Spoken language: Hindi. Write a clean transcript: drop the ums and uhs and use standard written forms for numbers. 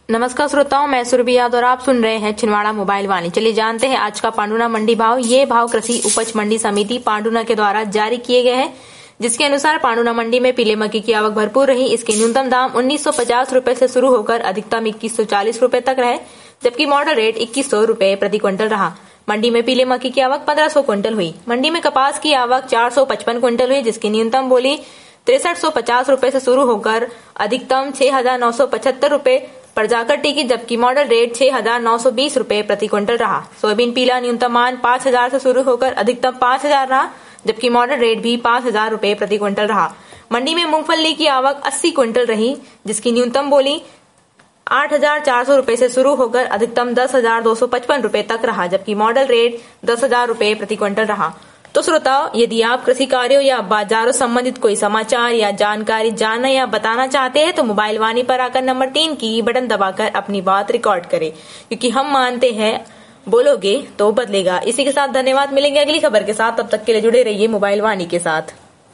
नमस्कार श्रोताओं, मैं सुरभि यादव और आप सुन रहे हैं छिंदवाड़ा मोबाइल वाणी। चलिए जानते हैं आज का पांडुना मंडी भाव। ये भाव कृषि उपज मंडी समिति पांडुना के द्वारा जारी किए गए हैं, जिसके अनुसार पांडुना मंडी में पीले मक्की की आवक भरपूर रही। इसके न्यूनतम दाम 1950 रुपए से शुरू होकर अधिकतम 2140 रुपए तक रहे, जबकि मॉडल रेट 2100 रुपए प्रति क्विंटल रहा। मंडी में पीले मक्की की आवक 1500 क्विंटल हुई। मंडी में कपास की आवक 455 क्विंटल हुई, जिसकी न्यूनतम बोली 6350 रुपए से शुरू होकर अधिकतम 6975 रुपए पर जाकर टिकी, जबकि मॉडल रेट 6920 रुपए प्रति क्विंटल रहा। सोयाबीन पीला न्यूनतम मान 5000 से शुरू होकर अधिकतम 5000 रहा, जबकि मॉडल रेट भी 5000 रुपए प्रति क्विंटल रहा। मंडी में मूंगफली की आवक 80 क्विंटल रही, जिसकी न्यूनतम बोली 8400 रुपए से शुरू होकर अधिकतम 10255 रुपए तक रहा, जबकि मॉडल रेट 10000 रुपए प्रति क्विंटल रहा। तो श्रोताओ, यदि आप कृषि कार्यों या बाजारों संबंधित कोई समाचार या जानकारी जानना या बताना चाहते हैं तो मोबाइल वाणी पर आकर नंबर 3 की बटन दबाकर अपनी बात रिकॉर्ड करें, क्योंकि हम मानते हैं बोलोगे तो बदलेगा। इसी के साथ धन्यवाद। मिलेंगे अगली खबर के साथ, तब तक के लिए जुड़े रहिए मोबाइल वाणी के साथ।